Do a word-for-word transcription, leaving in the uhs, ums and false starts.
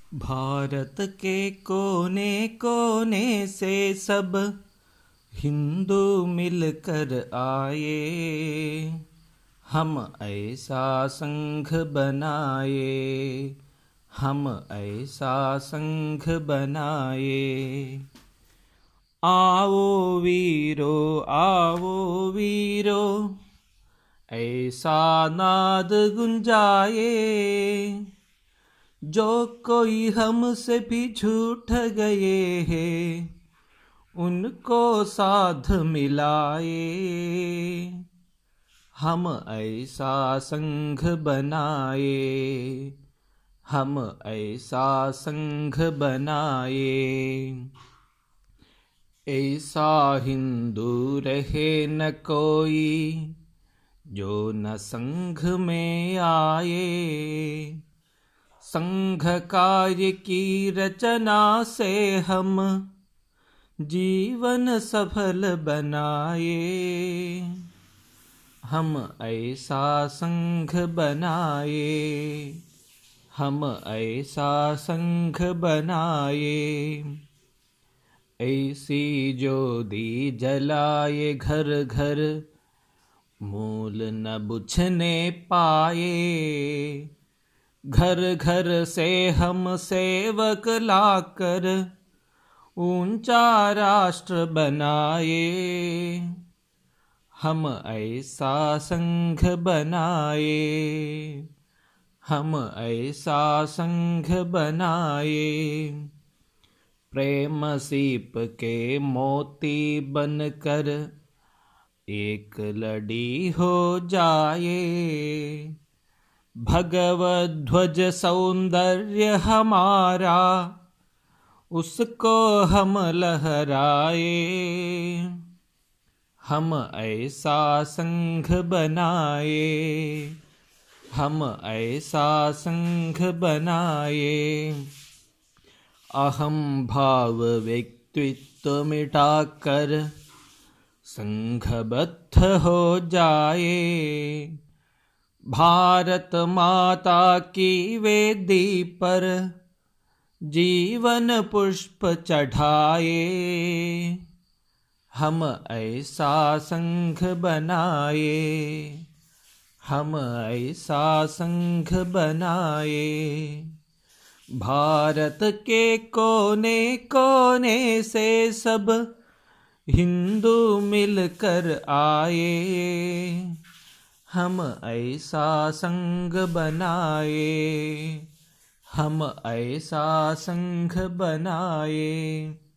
भारत के कोने कोने से सब हिंदू मिलकर आए, हम ऐसा संघ बनाए, हम ऐसा संघ बनाए। आओ वीरो आओ वीरो, ऐसा नाद गुंजाए, जो कोई हमसे भी झूठ गए हैं उनको साध मिलाए। हम ऐसा संघ बनाए, हम ऐसा संघ बनाए। ऐसा हिंदू रहे न कोई जो न संघ में आए, संघ कार्य की रचना से हम जीवन सफल बनाए। हम ऐसा संघ बनाए, हम ऐसा संघ बनाए। ऐसी ज्योति जलाए घर घर, मूल न बुझने पाए। घर घर से हम सेवक लाकर ऊंचा राष्ट्र बनाए। हम ऐसा संघ बनाए, हम ऐसा संघ बनाए। प्रेम सीप के मोती बनकर एक लड़ी हो जाए। भगवत ध्वज सौंदर्य हमारा, उसको हम लहराए। हम ऐसा संघ बनाए, हम ऐसा संघ बनाए। अहम भाव व्यक्तित्व मिटाकर संघबद्ध हो जाए। भारत माता की वेदी पर जीवन पुष्प चढ़ाए। हम ऐसा संघ बनाए, हम ऐसा संघ बनाए। भारत के कोने कोने से सब हिंदू मिलकर आए, हम ऐसा संघ बनाए, हम ऐसा संघ बनाए।